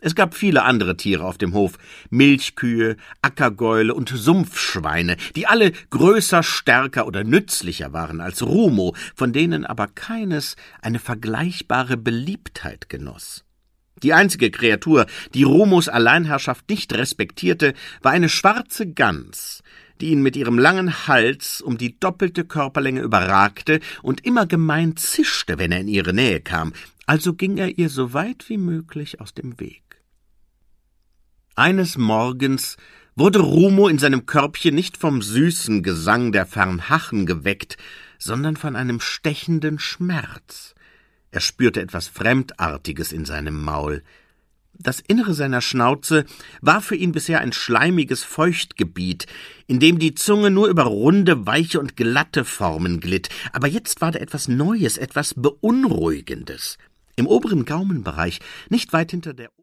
Es gab viele andere Tiere auf dem Hof, Milchkühe, Ackergäule und Sumpfschweine, die alle größer, stärker oder nützlicher waren als Rumo, von denen aber keines eine vergleichbare Beliebtheit genoss. Die einzige Kreatur, die Rumos Alleinherrschaft nicht respektierte, war eine schwarze Gans, die ihn mit ihrem langen Hals um die doppelte Körperlänge überragte und immer gemein zischte, wenn er in ihre Nähe kam, also ging er ihr so weit wie möglich aus dem Weg. Eines Morgens wurde Rumo in seinem Körbchen nicht vom süßen Gesang der Fernhachen geweckt, sondern von einem stechenden Schmerz. Er spürte etwas Fremdartiges in seinem Maul. Das Innere seiner Schnauze war für ihn bisher ein schleimiges Feuchtgebiet, in dem die Zunge nur über runde, weiche und glatte Formen glitt, aber jetzt war da etwas Neues, etwas Beunruhigendes. Im oberen Gaumenbereich, nicht weit hinter der